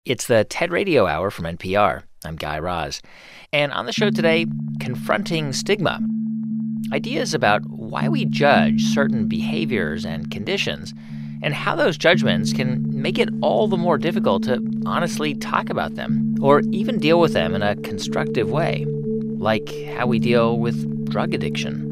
It's the TED Radio Hour from NPR. I'm Guy Raz. And on the show today, confronting stigma. Ideas about why we judge certain behaviors and conditions, and how those judgments can make it all the more difficult to honestly talk about them, or even deal with them in a constructive way, like how we deal with drug addiction.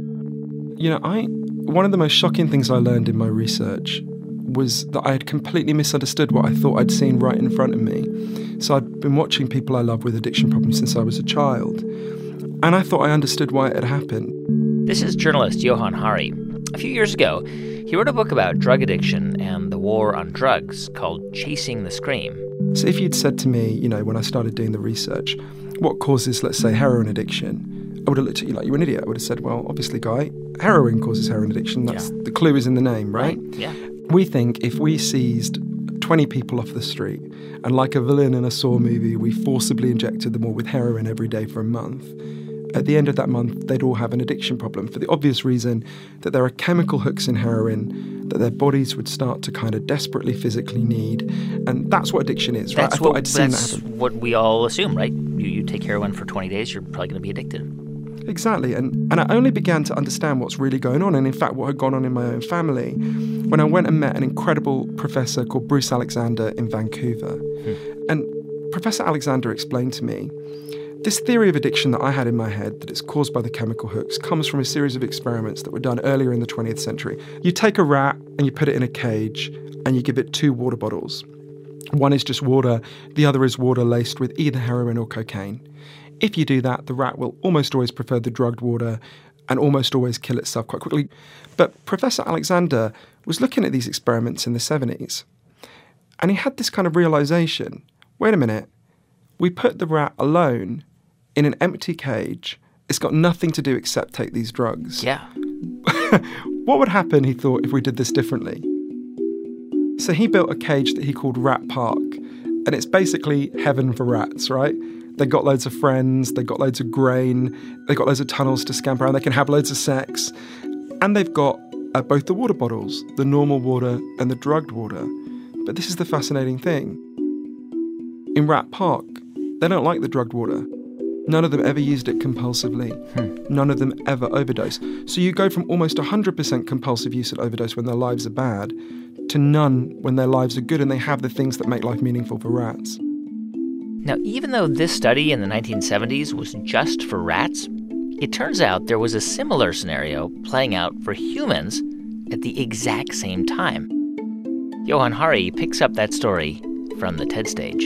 One of the most shocking things I learned in my research was that I had completely misunderstood what I thought I'd seen right in front of me. So I'd been watching people I love with addiction problems since I was a child, and I thought I understood why it had happened. This is journalist Johann Hari. A few years ago, he wrote a book about drug addiction and the war on drugs called Chasing the Scream. So if you'd said to me, when I started doing the research, what causes, let's say, heroin addiction, I would have looked at you like you were an idiot. I would have said, well, obviously, Guy, heroin causes heroin addiction. The clue is in the name, right? Yeah. We think if we seized 20 people off the street and like a villain in a Saw movie, we forcibly injected them all with heroin every day for a month, at the end of that month, they'd all have an addiction problem for the obvious reason that there are chemical hooks in heroin that their bodies would start to kind of desperately physically need. And that's what addiction is, right? That's what we all assume, right? You take heroin for 20 days, you're probably going to be addicted. Exactly. And I only began to understand what's really going on, and in fact what had gone on in my own family, when I went and met an incredible professor called Bruce Alexander in Vancouver. And Professor Alexander explained to me, this theory of addiction that I had in my head, that it's caused by the chemical hooks, comes from a series of experiments that were done earlier in the 20th century. You take a rat and you put it in a cage and you give it 2 water bottles. One is just water, the other is water laced with either heroin or cocaine. If you do that, the rat will almost always prefer the drugged water and almost always kill itself quite quickly. But Professor Alexander was looking at these experiments in the 70s, and he had this kind of realization. Wait a minute, we put the rat alone in an empty cage. It's got nothing to do except take these drugs. Yeah. What would happen, he thought, if we did this differently? So he built a cage that he called Rat Park, and it's basically heaven for rats, right? They got loads of friends, they got loads of grain, they got loads of tunnels to scamper around, they can have loads of sex. And they've got both the water bottles, the normal water and the drugged water. But this is the fascinating thing. In Rat Park, they don't like the drugged water. None of them ever used it compulsively. None of them ever overdosed. So you go from almost 100% compulsive use and overdose when their lives are bad to none when their lives are good and they have the things that make life meaningful for rats. Now, even though this study in the 1970s was just for rats, it turns out there was a similar scenario playing out for humans at the exact same time. Johann Hari picks up that story from the TED stage.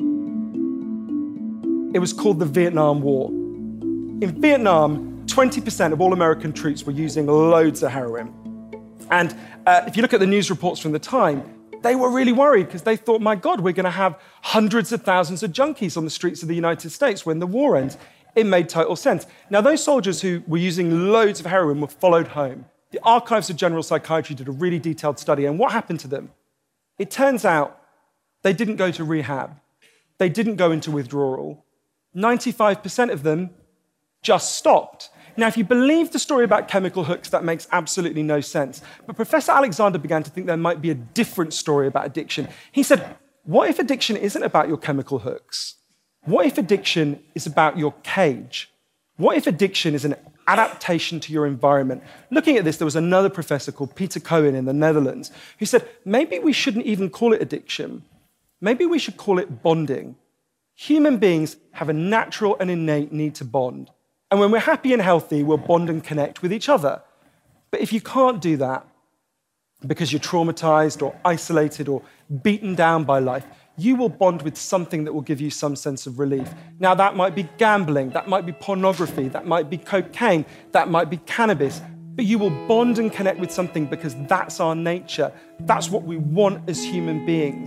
It was called the Vietnam War. In Vietnam, 20% of all American troops were using loads of heroin. And if you look at the news reports from the time, they were really worried because they thought, my God, we're going to have hundreds of thousands of junkies on the streets of the United States when the war ends. It made total sense. Now, those soldiers who were using loads of heroin were followed home. The Archives of General Psychiatry did a really detailed study, and what happened to them? It turns out they didn't go to rehab. They didn't go into withdrawal. 95% of them just stopped. Now, if you believe the story about chemical hooks, that makes absolutely no sense. But Professor Alexander began to think there might be a different story about addiction. He said, what if addiction isn't about your chemical hooks? What if addiction is about your cage? What if addiction is an adaptation to your environment? Looking at this, there was another professor called Peter Cohen in the Netherlands who said, maybe we shouldn't even call it addiction. Maybe we should call it bonding. Human beings have a natural and innate need to bond. And when we're happy and healthy, we'll bond and connect with each other. But if you can't do that because you're traumatized or isolated or beaten down by life, you will bond with something that will give you some sense of relief. Now, that might be gambling, that might be pornography, that might be cocaine, that might be cannabis. But you will bond and connect with something because that's our nature. That's what we want as human beings.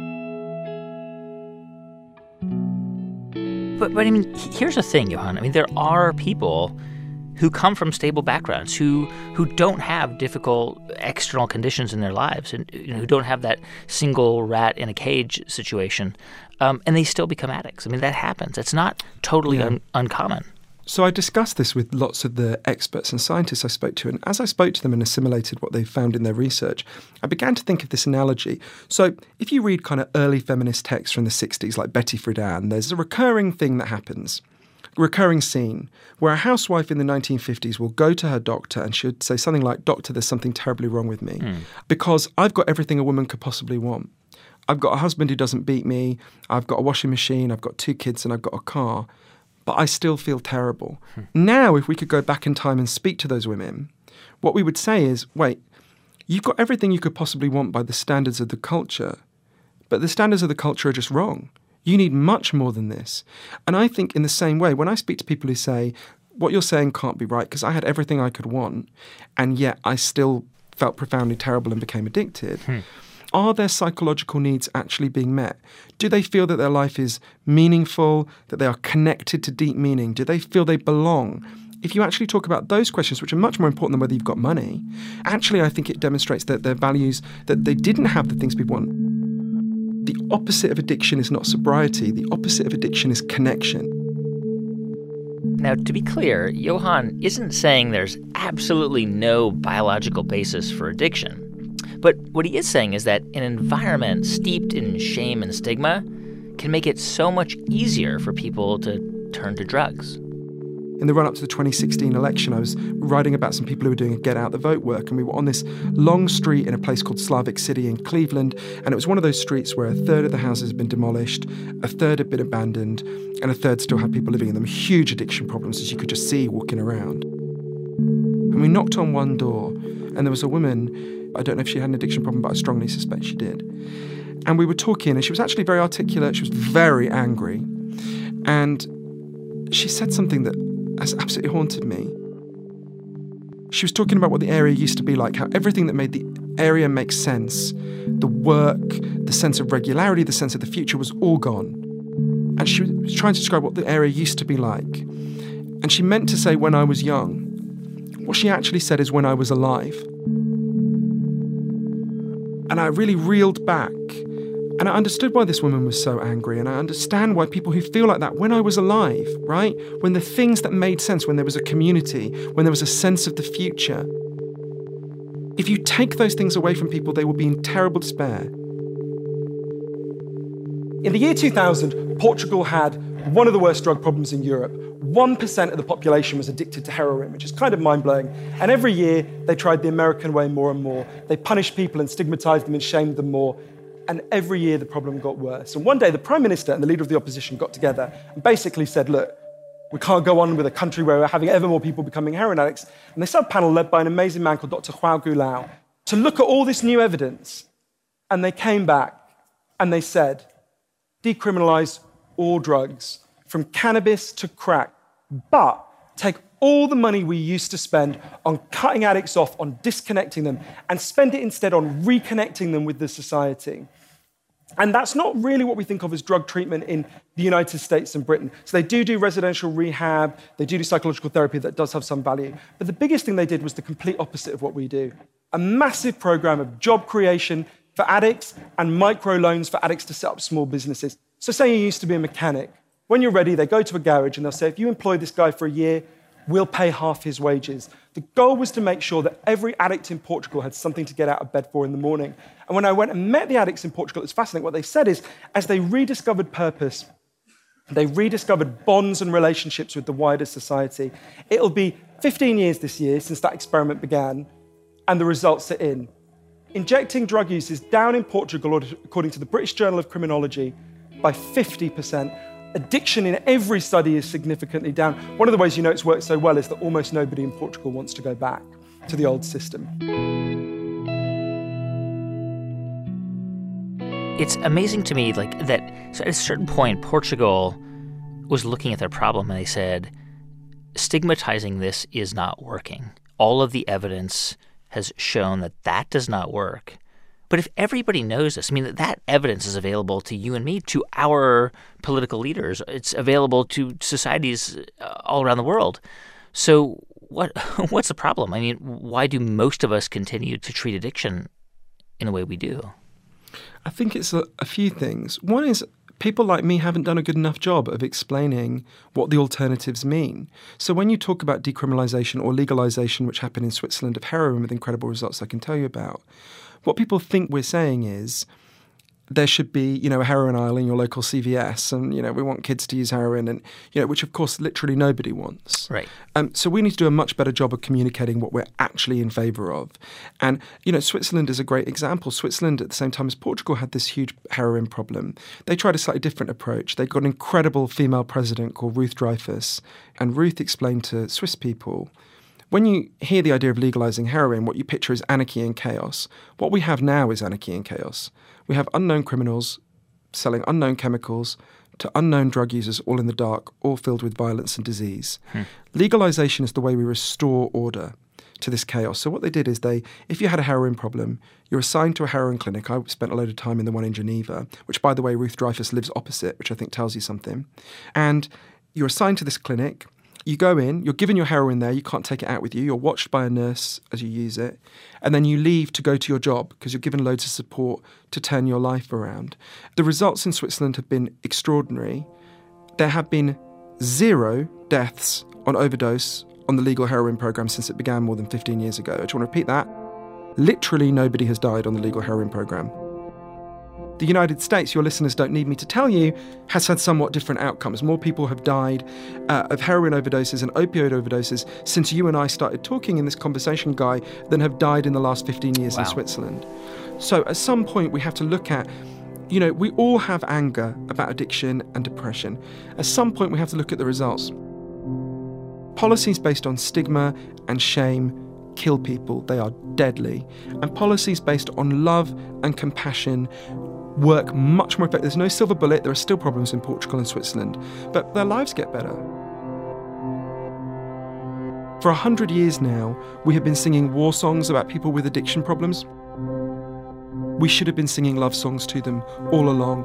But I mean, here's the thing, Johann. I mean, there are people who come from stable backgrounds, who don't have difficult external conditions in their lives, and who don't have that single rat in a cage situation, and they still become addicts. I mean, that happens. It's not totally uncommon. So I discussed this with lots of the experts and scientists I spoke to, and as I spoke to them and assimilated what they found in their research, I began to think of this analogy. So if you read kind of early feminist texts from the 60s, like Betty Friedan, there's a recurring thing that happens, a recurring scene, where a housewife in the 1950s will go to her doctor and she would say something like, "Doctor, there's something terribly wrong with me, because I've got everything a woman could possibly want. I've got a husband who doesn't beat me, I've got a washing machine, I've got 2 kids and I've got a car. But I still feel terrible." Now, if we could go back in time and speak to those women, what we would say is, wait, you've got everything you could possibly want by the standards of the culture, but the standards of the culture are just wrong. You need much more than this. And I think in the same way, when I speak to people who say, what you're saying can't be right because I had everything I could want, and yet I still felt profoundly terrible and became addicted, are their psychological needs actually being met? Do they feel that their life is meaningful, that they are connected to deep meaning? Do they feel they belong? If you actually talk about those questions, which are much more important than whether you've got money, actually I think it demonstrates that their values, that they didn't have the things people want. The opposite of addiction is not sobriety. The opposite of addiction is connection. Now, to be clear, Johan isn't saying there's absolutely no biological basis for addiction. But what he is saying is that an environment steeped in shame and stigma can make it so much easier for people to turn to drugs. In the run-up to the 2016 election, I was writing about some people who were doing a Get Out the Vote work, and we were on this long street in a place called Slavic City in Cleveland, and it was one of those streets where a third of the houses had been demolished, a third had been abandoned, and a third still had people living in them. Huge addiction problems, as you could just see walking around. And we knocked on one door, and there was a woman. I don't know if she had an addiction problem, but I strongly suspect she did. And we were talking, and she was actually very articulate. She was very angry. And she said something that has absolutely haunted me. She was talking about what the area used to be like, how everything that made the area make sense, the work, the sense of regularity, the sense of the future was all gone. And she was trying to describe what the area used to be like. And she meant to say when I was young. What she actually said is when I was alive. And I really reeled back, and I understood why this woman was so angry, and I understand why people who feel like that, when I was alive, right? When the things that made sense, when there was a community, when there was a sense of the future, if you take those things away from people, they will be in terrible despair. In the year 2000, Portugal had one of the worst drug problems in Europe. 1% of the population was addicted to heroin, which is kind of mind-blowing. And every year, they tried the American way more and more. They punished people and stigmatized them and shamed them more. And every year, the problem got worse. And one day, the Prime Minister and the leader of the opposition got together and basically said, look, we can't go on with a country where we're having ever more people becoming heroin addicts. And they set a panel led by an amazing man called Dr. João Goulão to look at all this new evidence. And they came back and they said, decriminalize all drugs, from cannabis to crack, but take all the money we used to spend on cutting addicts off, on disconnecting them, and spend it instead on reconnecting them with the society. And that's not really what we think of as drug treatment in the United States and Britain. So they do residential rehab, they do psychological therapy that does have some value. But the biggest thing they did was the complete opposite of what we do. A massive program of job creation for addicts and microloans for addicts to set up small businesses. So say you used to be a mechanic. When you're ready, they go to a garage and they'll say, if you employ this guy for a year, we'll pay half his wages. The goal was to make sure that every addict in Portugal had something to get out of bed for in the morning. And when I went and met the addicts in Portugal, it's fascinating. What they said is, as they rediscovered purpose, they rediscovered bonds and relationships with the wider society. It'll be 15 years this year since that experiment began, and the results are in. Injecting drug use is down in Portugal, according to the British Journal of Criminology, by 50%. Addiction in every study is significantly down. One of the ways you know it's worked so well is that almost nobody in Portugal wants to go back to the old system. It's amazing to me, like, that so at a certain point, Portugal was looking at their problem and they said, stigmatizing this is not working. All of the evidence has shown that that does not work. But if everybody knows this, I mean, that evidence is available to you and me, to our political leaders. It's available to societies all around the world. So what's the problem? I mean, why do most of us continue to treat addiction in the way we do? I think it's a few things. One is people like me haven't done a good enough job of explaining what the alternatives mean. So when you talk about decriminalisation or legalisation, which happened in Switzerland, of heroin with incredible results I can tell you about, what people think we're saying is there should be, a heroin aisle in your local CVS, and, we want kids to use heroin, and, which of course literally nobody wants. Right. So we need to do a much better job of communicating what we're actually in favour of. And, Switzerland is a great example. Switzerland, at the same time as Portugal, had this huge heroin problem. They tried a slightly different approach. They got an incredible female president called Ruth Dreifuss, and Ruth explained to Swiss people, when you hear the idea of legalising heroin, what you picture is anarchy and chaos. What we have now is anarchy and chaos. We have unknown criminals selling unknown chemicals to unknown drug users, all in the dark, all filled with violence and disease. Legalisation is the way we restore order to this chaos. So what they did is if you had a heroin problem, you're assigned to a heroin clinic. I spent a load of time in the one in Geneva, which, by the way, Ruth Dreifuss lives opposite, which I think tells you something. And you're assigned to this clinic. You go in, you're given your heroin there, you can't take it out with you, you're watched by a nurse as you use it, and then you leave to go to your job because you're given loads of support to turn your life around. The results in Switzerland have been extraordinary. There have been 0 deaths on overdose on the legal heroin program since it began more than 15 years ago. I just want to repeat that. Literally nobody has died on the legal heroin program. The United States, your listeners don't need me to tell you, has had somewhat different outcomes. More people have died of heroin overdoses and opioid overdoses since you and I started talking in this conversation, Guy, than have died in the last 15 years in Switzerland. So at some point we have to look at, we all have anger about addiction and depression. At some point we have to look at the results. Policies based on stigma and shame kill people. They are deadly. And policies based on love and compassion work much more effectively. There's no silver bullet. There are still problems in Portugal and Switzerland, but their lives get better. For 100 years now, we have been singing war songs about people with addiction problems. We should have been singing love songs to them all along.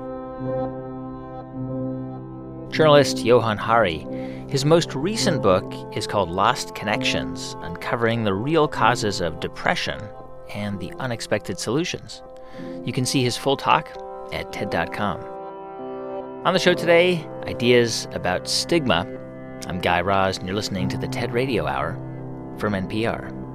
Journalist Johann Hari. His most recent book is called Lost Connections, Uncovering the Real Causes of Depression and the Unexpected Solutions. You can see his full talk at TED.com. On the show today, ideas about stigma. I'm Guy Raz, and you're listening to the TED Radio Hour from NPR.